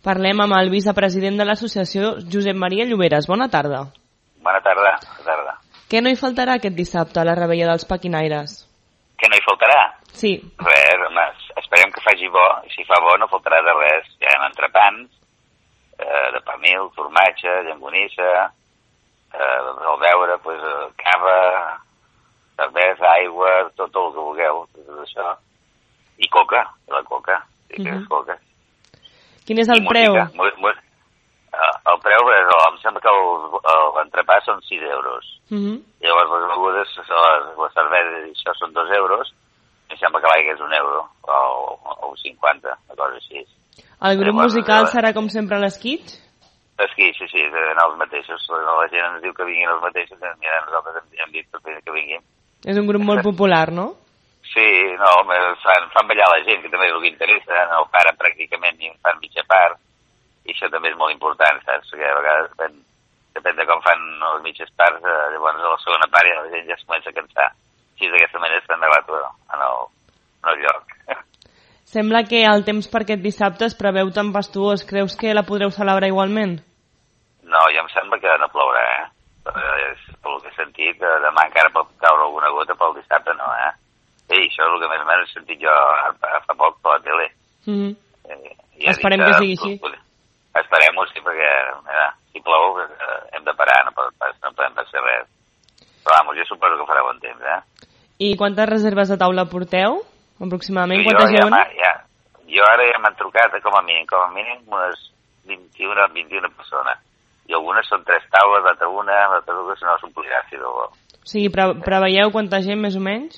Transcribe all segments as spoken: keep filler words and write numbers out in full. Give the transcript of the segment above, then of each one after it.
Parlem amb el vicepresident de l'associació, Josep Maria Lloberes. Bona tarda. Bona tarda. Bona tarda. Què no hi faltarà aquest dissabte a la rebella dels paquinaires? Què no hi faltarà? Sí. Res, home, esperem que faci bo, i si fa bo no faltarà de res. Hi ha entrepans, eh, de pernil, formatge, llangonissa, eh, al beure, pues, cava, cervesa, aigua, tot el que vulgueu, tot això. I coca, la coca, sí que uh -huh. és coca. Quin és el I preu? Música, mu mu el preu, és, em sembla que l'entrepà són sis euros. Uh -huh. Llavors les begudes, les, les cerveses i això són dos euros, em sembla que l'aigua és un euro, o, o cinquanta, una cosa així. El grup Llavors, musical serà com sempre l'esquitx? L'esquitx, sí, sí, seran els mateixos. La gent ens diu que vinguin els mateixos, i mira, nosaltres hem, hem dit que vinguin. És un grup molt popular, no? Sí, no, fan, fan ballar la gent, que també és el que interessa, no paren pràcticament ni fan mitja part, i això també és molt important, saps? Perquè a vegades depèn, depèn de com fan les mitges parts, eh, llavors a la segona part ja la gent ja es comença a cansar. Així d'aquesta manera està negat en el, en el lloc. Sembla que el temps per aquest dissabte es preveu tempestuós. Creus que la podreu celebrar igualment? No, ja em sembla que no plourà, eh? És, pel que he sentit, demà encara pot caure alguna gota, però el dissabte no, eh? Sí, això és el que més o menys he sentit jo fa poc per la tele. Mm -hmm. eh, ja Esperem que, que sigui així. Esperem-ho, sí, perquè mira, si plou eh, hem de parar, no, no podem passar res. Però vamos, jo suposo que farà bon temps, eh? I quantes reserves de taula porteu, aproximadament? Sí, Quanta gent? Ja, ja, jo ara ja m'han trucat, com a mínim, com a mínim unes vint-i-una, vint-i-una persones. I algunes són tres taules, l'altra una, l'altra dues, no s'omplirà, si de bo. O sigui, pre preveieu quanta gent, més o menys?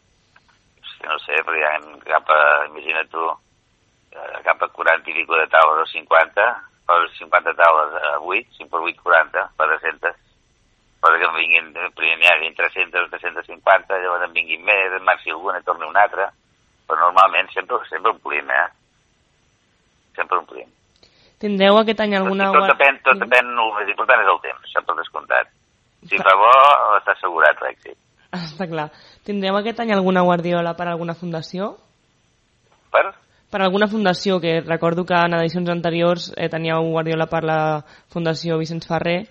No sé, però ja cap a, imagina't tu, cap a quaranta i pico de taules o cinquanta, per cinquanta taules a vuit, cinc per vuit, quaranta, quatre-centes. Però que em vinguin, primer n'hi hagi tres-centes, tres-centes cinquanta, llavors en vinguin més, en marxi alguna, torni una altra, però normalment sempre, sempre omplim, eh? Sempre omplim. Tindreu aquest any alguna... Tot, tot depèn, tot depèn, el més important és el temps, això per descomptat. Si fa bo, està assegurat l'èxit. Està clar. Tindreu aquest any alguna guardiola per alguna fundació? Per? Per alguna fundació, que recordo que en edicions anteriors eh, teníeu guardiola per la Fundació Vicenç Ferrer.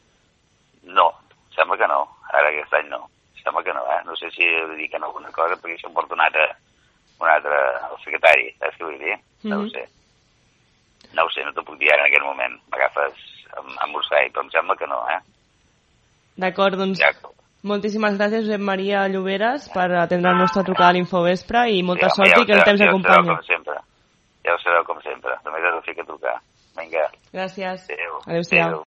No, sembla que no. Ara aquest any no. Sembla que no, eh? No sé si dediquen alguna cosa, perquè això em porta un altre, un altre, el secretari, saps què vull dir? No mm -hmm. ho sé. No ho sé, no t'ho puc dir ara en aquest moment. M'agafes amb Ursai, però em sembla que no, eh? D'acord, doncs... Ja. Moltíssimes gràcies, Josep Maria Lloberes, per atendre el nostre trucada a l'Infovespre i molta sí, home, sort ja i que el temps ja acompanya. Ja ho sabeu com sempre. Ja ho sabeu com sempre. Només has de fer que trucar. Vinga. Gràcies. Adéu. Adéu-siau.